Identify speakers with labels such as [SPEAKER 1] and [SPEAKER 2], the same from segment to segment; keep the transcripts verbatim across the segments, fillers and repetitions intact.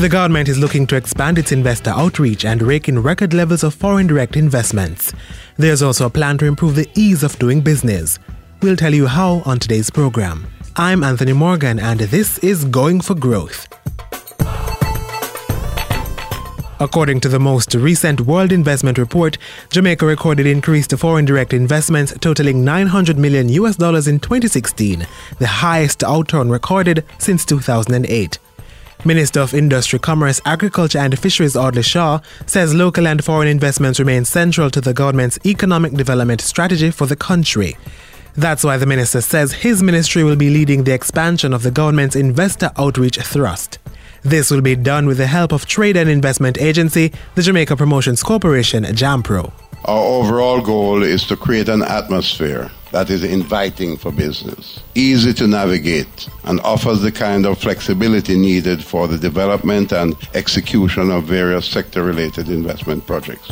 [SPEAKER 1] The government is looking to expand its investor outreach and rake in record levels of foreign direct investments. There's also a plan to improve the ease of doing business. We'll tell you how on today's program. I'm Anthony Morgan, and this is Going for Growth. According to the most recent World Investment Report, Jamaica recorded increased foreign direct investments totaling nine hundred million U S dollars in twenty sixteen, the highest outturn recorded since two thousand eight. Minister of Industry, Commerce, Agriculture and Fisheries Audley Shaw says local and foreign investments remain central to the government's economic development strategy for the country. That's why the minister says his ministry will be leading the expansion of the government's investor outreach thrust. This will be done with the help of trade and investment agency, the Jamaica Promotions Corporation, JAMPRO.
[SPEAKER 2] Our overall goal is to create an atmosphere that is inviting for business, easy to navigate, and offers the kind of flexibility needed for the development and execution of various sector-related investment projects.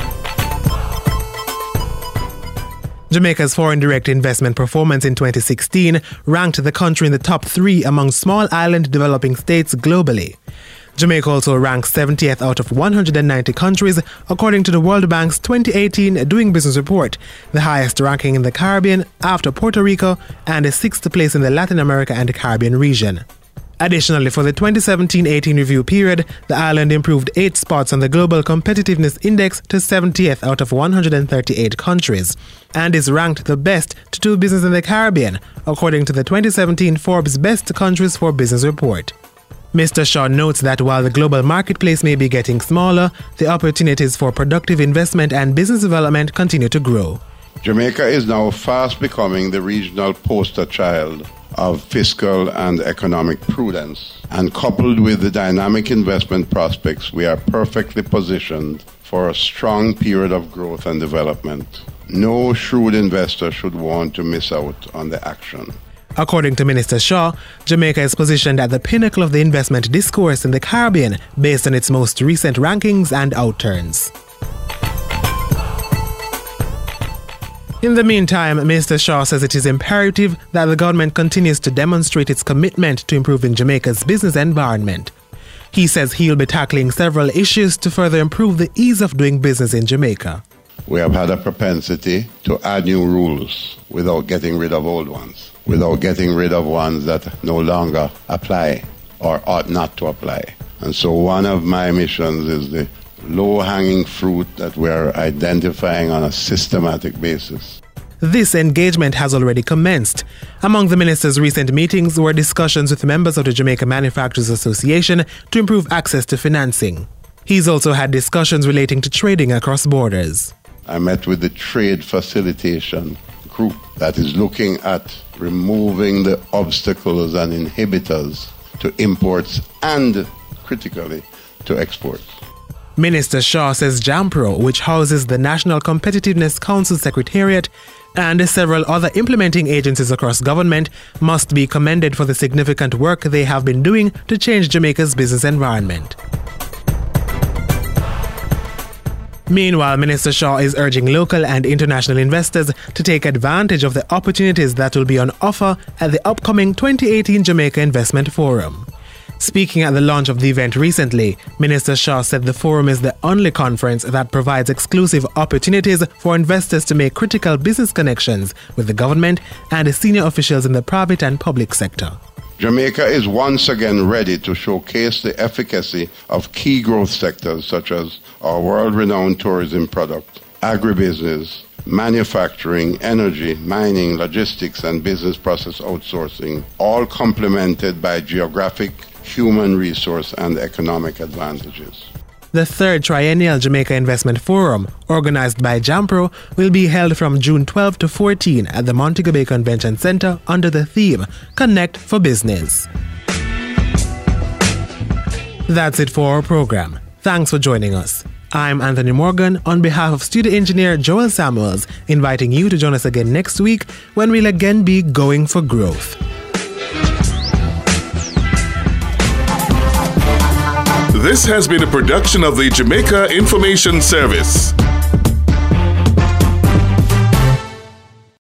[SPEAKER 1] Jamaica's foreign direct investment performance in twenty sixteen ranked the country in the top three among small island developing states globally. Jamaica also ranks seventieth out of one hundred ninety countries, according to the World Bank's twenty eighteen Doing Business Report, the highest ranking in the Caribbean after Puerto Rico and the sixth place in the Latin America and the Caribbean region. Additionally, for the twenty seventeen eighteen review period, the island improved eight spots on the Global Competitiveness Index to seventieth out of one hundred thirty-eight countries, and is ranked the best to do business in the Caribbean, according to the twenty seventeen Forbes Best Countries for Business report. Mister Shaw notes that while the global marketplace may be getting smaller, the opportunities for productive investment and business development continue to grow.
[SPEAKER 2] Jamaica is now fast becoming the regional poster child of fiscal and economic prudence, and coupled with the dynamic investment prospects, we are perfectly positioned for a strong period of growth and development. No shrewd investor should want to miss out on the action.
[SPEAKER 1] According to Minister Shaw, Jamaica is positioned at the pinnacle of the investment discourse in the Caribbean based on its most recent rankings and outturns. In the meantime, Minister Shaw says it is imperative that the government continues to demonstrate its commitment to improving Jamaica's business environment. He says he will be tackling several issues to further improve the ease of doing business in Jamaica.
[SPEAKER 2] We have had a propensity to add new rules without getting rid of old ones, without getting rid of ones that no longer apply or ought not to apply. And so one of my missions is the low-hanging fruit that we are identifying on a systematic basis.
[SPEAKER 1] This engagement has already commenced. Among the minister's recent meetings were discussions with members of the Jamaica Manufacturers Association to improve access to financing. He's also had discussions relating to trading across borders.
[SPEAKER 2] I met with the trade facilitation group that is looking at removing the obstacles and inhibitors to imports and, critically, to exports.
[SPEAKER 1] Minister Shaw says JAMPRO, which houses the National Competitiveness Council Secretariat and several other implementing agencies across government, must be commended for the significant work they have been doing to change Jamaica's business environment. Meanwhile, Minister Shaw is urging local and international investors to take advantage of the opportunities that will be on offer at the upcoming twenty eighteen Jamaica Investment Forum. Speaking at the launch of the event recently, Minister Shaw said the forum is the only conference that provides exclusive opportunities for investors to make critical business connections with the government and senior officials in the private and public sector.
[SPEAKER 2] Jamaica is once again ready to showcase the efficacy of key growth sectors such as our world-renowned tourism product, agribusiness, manufacturing, energy, mining, logistics, and business process outsourcing, all complemented by geographic, human resource, and economic advantages.
[SPEAKER 1] The third triennial Jamaica Investment Forum, organized by JAMPRO, will be held from June twelfth to fourteenth at the Montego Bay Convention Center under the theme Connect for Business. That's it for our program. Thanks for joining us. I'm Anthony Morgan on behalf of studio engineer Joel Samuels, inviting you to join us again next week when we'll again be going for growth.
[SPEAKER 3] This has been a production of the Jamaica Information Service.